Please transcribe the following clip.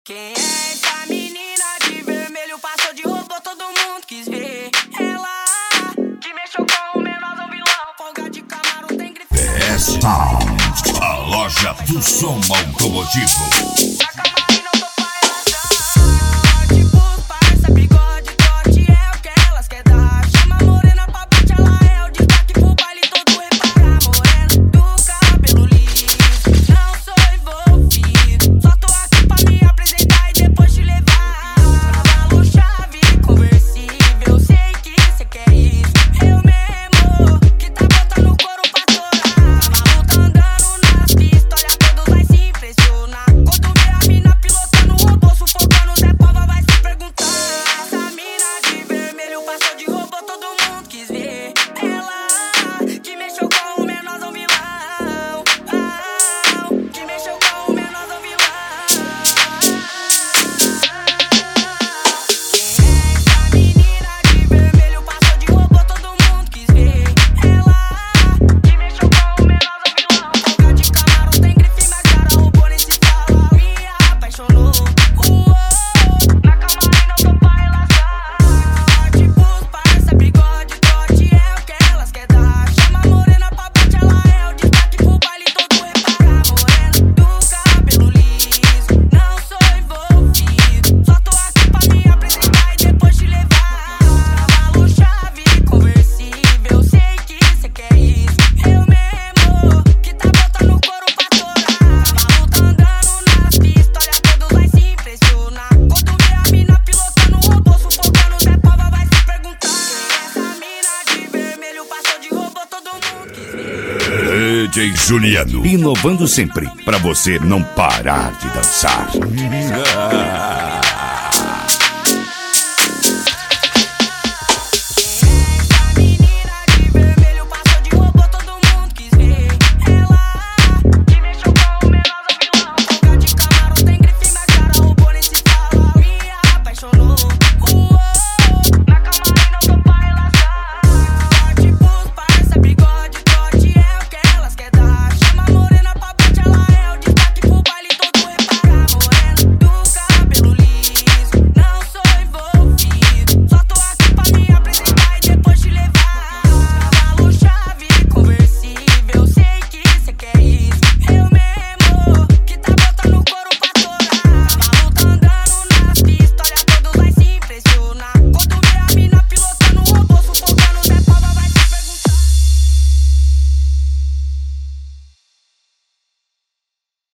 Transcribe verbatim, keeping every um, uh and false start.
Quem é essa menina de vermelho? Passou de robô, todo mundo quis ver. Ela que mexeu com o menorzinho vilão. Folga de Camaro, tem grife. P S Sound, a loja do som automotivo. D J Juliano, inovando sempre, pra você não parar de dançar.